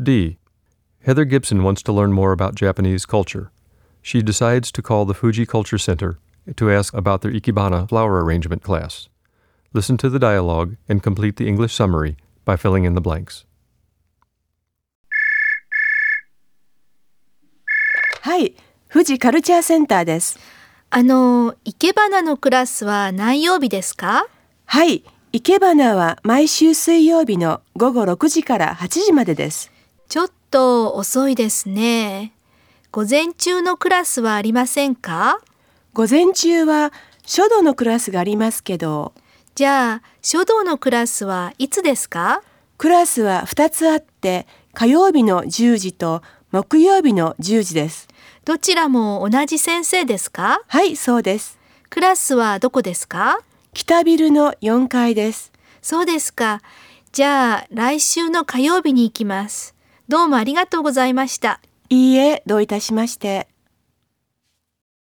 D. Heather Gibson wants to learn more about Japanese culture. She decides to call the Fuji Culture Center to ask about their Ikebana flower arrangement class. Listen to the dialogue and complete the English summary by filling in the blanks. はい、富士カルチャーセンターです。 生け花のクラスは何曜日ですか？ はい、生け花は毎週水曜日の午後6時から8時までです。 ちょっと遅いですね。午前中のクラスはありませんか？ 午前中は書道のクラスがありますけど。 じゃあ、書道のクラスはいつですか？ クラスは2つあって、火曜日の10時と木曜日の10時です。 どちらも同じ先生ですか？ はい、そうです。 クラスはどこですか？ 北ビルの4階です。 そうですか。じゃあ、来週の火曜日に行きます。どうもありがとうございました。 いいえ、どういたしまして。